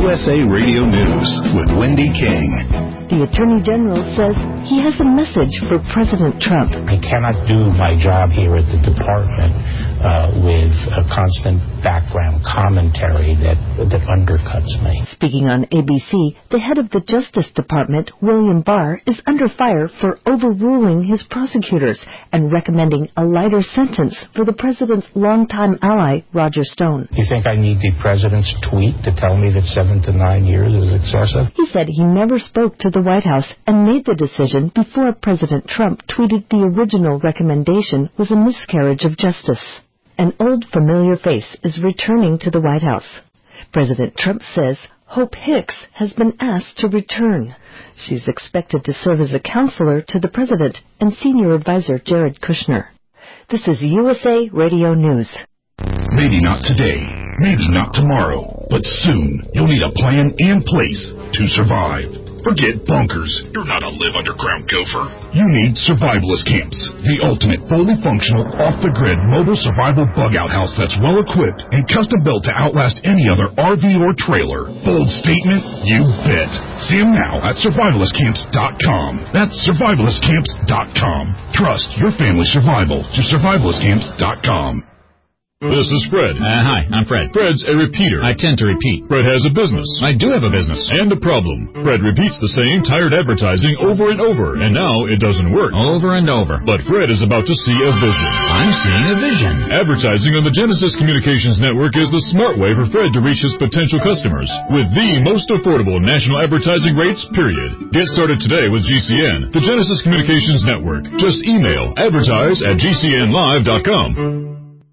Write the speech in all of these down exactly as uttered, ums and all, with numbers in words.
U S A Radio News with Wendy King. The Attorney General says he has a message for President Trump. I cannot do my job here at the department uh, with a constant background commentary that, that undercuts me. Speaking on A B C, the head of the Justice Department, William Barr, is under fire for overruling his prosecutors and recommending a lighter sentence for the president's longtime ally, Roger Stone. You think I need the president's tweet to tell me that seven to nine years is excessive? He said he never spoke to the White House and made the decision before President Trump tweeted the original recommendation was a miscarriage of justice. An old familiar face is returning to the White House. President Trump says Hope Hicks has been asked to return. She's expected to serve as a counselor to the president and senior advisor Jared Kushner. This is U S A Radio News. Maybe not today, maybe not tomorrow, but soon you'll need a plan in place to survive. Forget bunkers. You're not a live underground gopher. You need survivalist camps, the ultimate fully functional, off-the-grid mobile survival bug-out house that's well-equipped and custom-built to outlast any other R V or trailer. Bold statement? You bet. See them now at survivalist camps dot com. That's survivalist camps dot com. Trust your family's survival to survivalist camps dot com. This is Fred. Uh, hi, I'm Fred. Fred's a repeater. I tend to repeat. Fred has a business. I do have a business. And a problem. Fred repeats the same tired advertising over and over, and now it doesn't work. Over and over. But Fred is about to see a vision. I'm seeing a vision. Advertising on the Genesis Communications Network is the smart way for Fred to reach his potential customers with the most affordable national advertising rates, period. Get started today with G C N, the Genesis Communications Network. Just email advertise at G C N live dot com.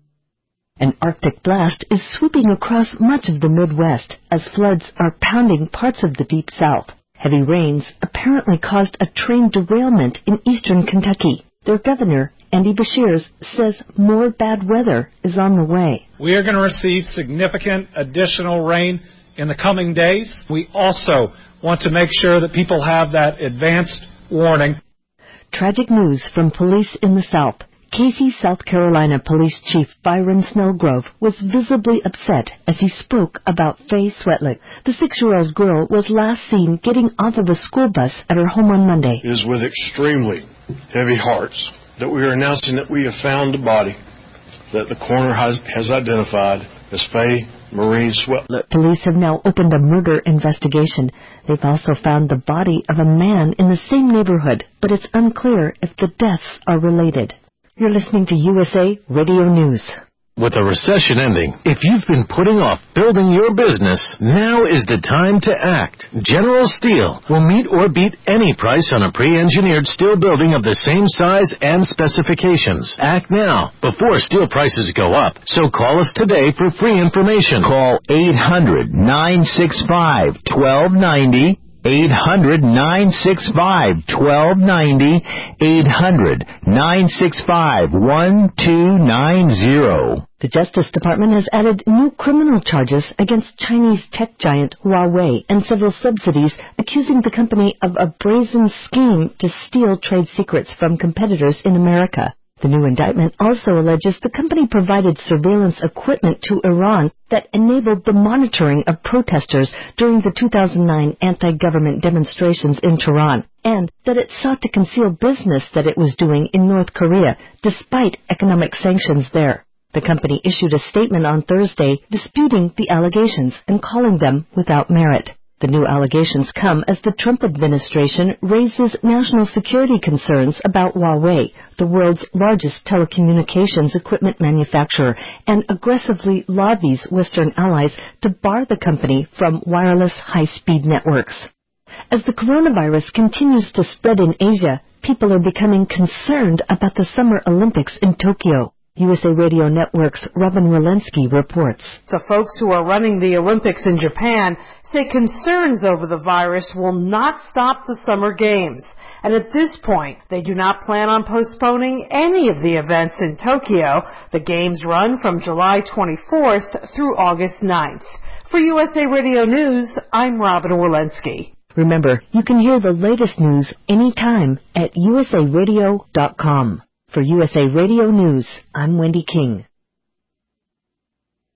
An Arctic blast is sweeping across much of the Midwest as floods are pounding parts of the Deep South. Heavy rains apparently caused a train derailment in eastern Kentucky. Their governor, Andy Beshears, says more bad weather is on the way. We are going to receive significant additional rain in the coming days. We also want to make sure that people have that advanced warning. Tragic news from police in the South. Casey, South Carolina Police Chief Byron Snellgrove was visibly upset as he spoke about Faye Swetlick. The six-year-old girl was last seen getting off of a school bus at her home on Monday. It is with extremely heavy hearts that we are announcing that we have found the body that the coroner has, has identified as Faye Marie Swetlick. Police have now opened a murder investigation. They've also found the body of a man in the same neighborhood, but it's unclear if the deaths are related. You're listening to U S A Radio News. With a recession ending, if you've been putting off building your business, now is the time to act. General Steel will meet or beat any price on a pre-engineered steel building of the same size and specifications. Act now, before steel prices go up. So call us today for free information. Call eight hundred, nine six five, one two nine zero. eight hundred, nine six five, one two nine zero. eight hundred, nine six five, one two nine zero. The Justice Department has added new criminal charges against Chinese tech giant Huawei and several subsidies, accusing the company of a brazen scheme to steal trade secrets from competitors in America. The new indictment also alleges the company provided surveillance equipment to Iran that enabled the monitoring of protesters during the two thousand nine anti-government demonstrations in Tehran, and that it sought to conceal business that it was doing in North Korea, despite economic sanctions there. The company issued a statement on Thursday disputing the allegations and calling them without merit. The new allegations come as the Trump administration raises national security concerns about Huawei, the world's largest telecommunications equipment manufacturer, and aggressively lobbies Western allies to bar the company from wireless high-speed networks. As the coronavirus continues to spread in Asia, people are becoming concerned about the Summer Olympics in Tokyo. U S A Radio Network's Robin Walensky reports. The folks who are running the Olympics in Japan say concerns over the virus will not stop the Summer Games. And at this point, they do not plan on postponing any of the events in Tokyo. The Games run from July twenty-fourth through August ninth. For U S A Radio News, I'm Robin Walensky. Remember, you can hear the latest news anytime at U S A radio dot com. For U S A Radio News, I'm Wendy King.